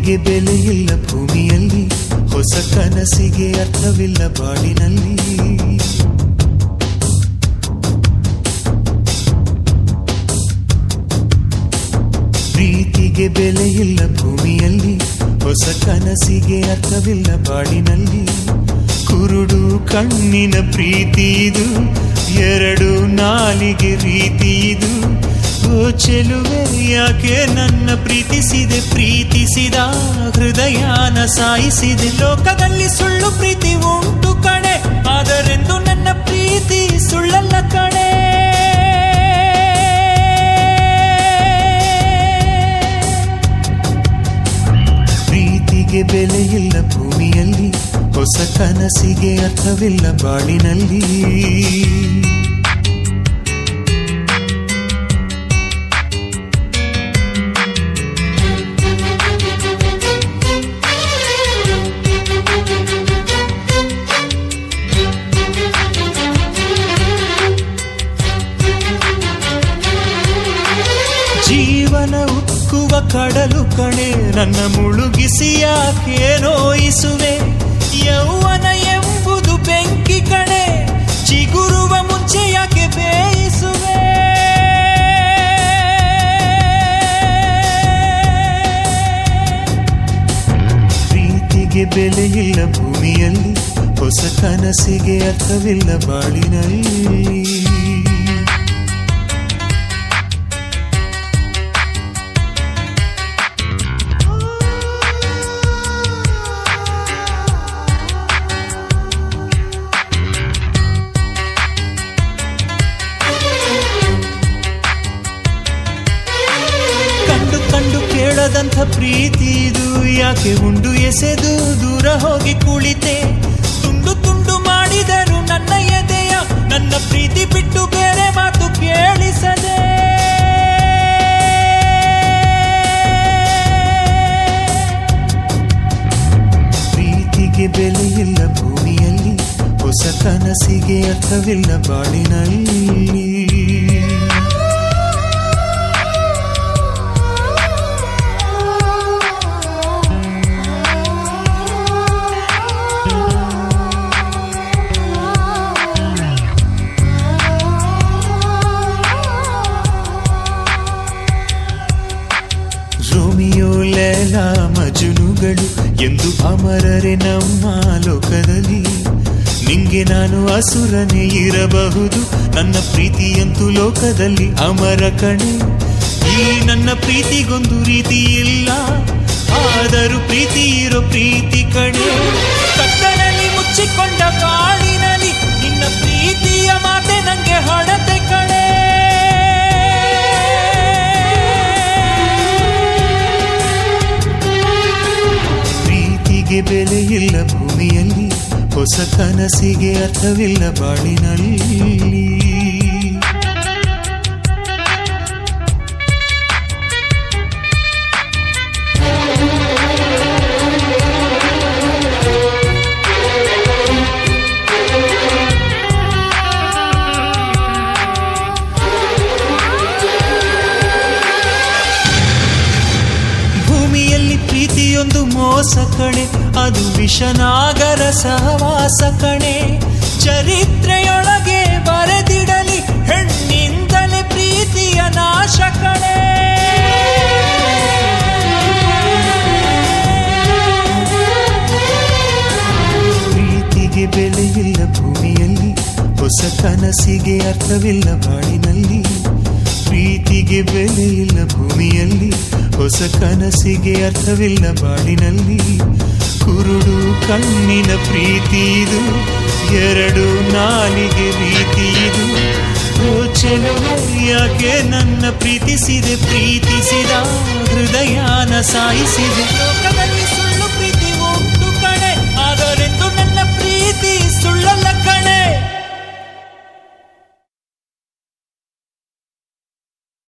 ಪ್ರೀತಿಗೆ ಬೆಲೆಯಿಲ್ಲ ಭೂಮಿಯಲ್ಲಿ, ಹೊಸ ಕನಸಿಗೆ ಅರ್ಥವಿಲ್ಲ ಬಾಳಿನಲ್ಲಿ. ಪ್ರೀತಿಗೆ ಬೆಲೆಯಿಲ್ಲ ಭೂಮಿಯಲ್ಲಿ, ಹೊಸ ಕನಸಿಗೆ ಅರ್ಥವಿಲ್ಲ ಬಾಳಿನಲ್ಲಿ. ಕುರುಡು ಕಣ್ಣಿನ ಪ್ರೀತಿ ಇದು, ಎರಡು ನಾಲಿಗೆ ರೀತಿ ಇದು. ಓ ಚೆಲುವೆ ಯಾಕೆ ನನ್ನ ಪ್ರೀತಿಸಿದೆ, ಪ್ರೀತಿಸಿದ ಹೃದಯನ ಸಾಯಿಸಿದೆ. ಲೋಕದಲ್ಲಿ ಸುಳ್ಳು ಪ್ರೀತಿ ಉಂಟು ಕಣೆ, ಆದರೆಂದು ನನ್ನ ಪ್ರೀತಿ ಸುಳ್ಳಲ್ಲ ಕಣೆ. ಪ್ರೀತಿಗೆ ಬೆಲೆಯಿಲ್ಲ ಭೂಮಿಯಲ್ಲಿ, ಹೊಸ ಕನಸಿಗೆ ಅರ್ಥವಿಲ್ಲ ಬಾಳಿನಲ್ಲಿ. ಜೀವನ ಉಕ್ಕುವ ಕಡಲು ಕಣೆ, ನನ್ನ ಮುಳುಗಿಸಿ ಯಾಕೆ ನೋಯಿಸುವೆ. ಯೌವನ ಎಂಬುದು ಬೆಂಕಿ ಕಣೆ, ಚಿಗುರುವ ಮುಂಚೆ ಯಾಕೆ ಬೇಯಿಸುವೆ. ಪ್ರೀತಿಗೆ ಬೆಲೆಯಿಲ್ಲ ಭೂಮಿಯಲ್ಲಿ, ಹೊಸ ಕನಸಿಗೆ ಅರ್ಥವಿಲ್ಲ ಬಾಳಿನಲ್ಲಿ. ಕಂಡು ಕೇಳದಂಥ ಪ್ರೀತಿ ಇದು, ಯಾಕೆ ಉಂಡು ಎಸೆದು ದೂರ ಹೋಗಿ ಕುಳಿತೆ. ತುಂಡು ತುಂಡು ಮಾಡಿದರು ನನ್ನ ಎದೆಯ, ನನ್ನ ಪ್ರೀತಿ ಬಿಟ್ಟು ಬೇರೆ ಮಾತು ಕೇಳಿಸದೆ. ಪ್ರೀತಿಗೆ ಬೆಲೆಯಿಲ್ಲ ಭೂಮಿಯಲ್ಲಿ, ಹೊಸ ಕನಸಿಗೆ ಅರ್ಥವಿಲ್ಲ ಬಾಳಿನಲ್ಲಿ. ರೋಮಿಯೋ ಲೈಲಾ ಮಜುನುಗಳು ಎಂದು ಅಮರರೆ ನಮ್ಮ ಲೋಕದಲ್ಲಿ. ನಿಂಗೆ ನಾನು ಅಸುರನೇ ಇರಬಹುದು, ನನ್ನ ಪ್ರೀತಿಯಂತೂ ಲೋಕದಲ್ಲಿ ಅಮರ ಕಣೆ. ಈ ನನ್ನ ಪ್ರೀತಿಗೊಂದು ರೀತಿ ಇಲ್ಲ, ಆದರೂ ಪ್ರೀತಿ ಇರೋ ಪ್ರೀತಿ ಕಣೆ. ಕತ್ತಲಲ್ಲಿ ಮುಚ್ಚಿಕೊಂಡ ಕಾಡಿನಲ್ಲಿ ನಿನ್ನ ಪ್ರೀತಿಯ ಮಾತೆ ನಂಗೆ ಹೊಡೆತೆ ಕಣೆ. ಪ್ರೀತಿಗೆ ಬೆಲೆಯಿಲ್ಲ ಭೂಮಿಯಲ್ಲಿ, ಹೊಸ ಕನಸಿಗೆ ಅರ್ಥವಿಲ್ಲ ಬಾಳಿನಲ್ಲಿ. ಭೂಮಿಯಲ್ಲಿ ಪ್ರೀತಿಯೊಂದು ಮೋಸ ಕಣೆ, ಅದು ವಿಷನಾಗರ ಸಹವಾಸ ಕಣೆ. ಚರಿತ್ರೆಯೊಳಗೆ ಬರೆದಿಡಲಿ ಹೆಣ್ಣಿಂದಲೇ ಪ್ರೀತಿಯ ನಾಶ ಕಣೆ. ಪ್ರೀತಿಗೆ ಬೆಲೆಯಿಲ್ಲ ಭೂಮಿಯಲ್ಲಿ, ಹೊಸ ಕನಸಿಗೆ ಅರ್ಥವಿಲ್ಲ ಬಾಳಿನಲ್ಲಿ. ಪ್ರೀತಿಗೆ ಬೆಲೆಯಿಲ್ಲ ಭೂಮಿಯಲ್ಲಿ, ಹೊಸ ಕನಸಿಗೆ ಅರ್ಥವಿಲ್ಲ ಬಾಳಿನಲ್ಲಿ. ಕುರುಡು ಕಣ್ಣಿನ ಪ್ರೀತಿ ಇದು, ಎರಡು ನಾಲಿಗೆ ರೀತಿ ಇದು. ಓ ಚೆಲುವೆ ಯಾಕೆ ನನ್ನ ಪ್ರೀತಿಸಿದೆ, ಪ್ರೀತಿಸಿದ ಹೃದಯನ ಸಾಯಿಸಿದೆ.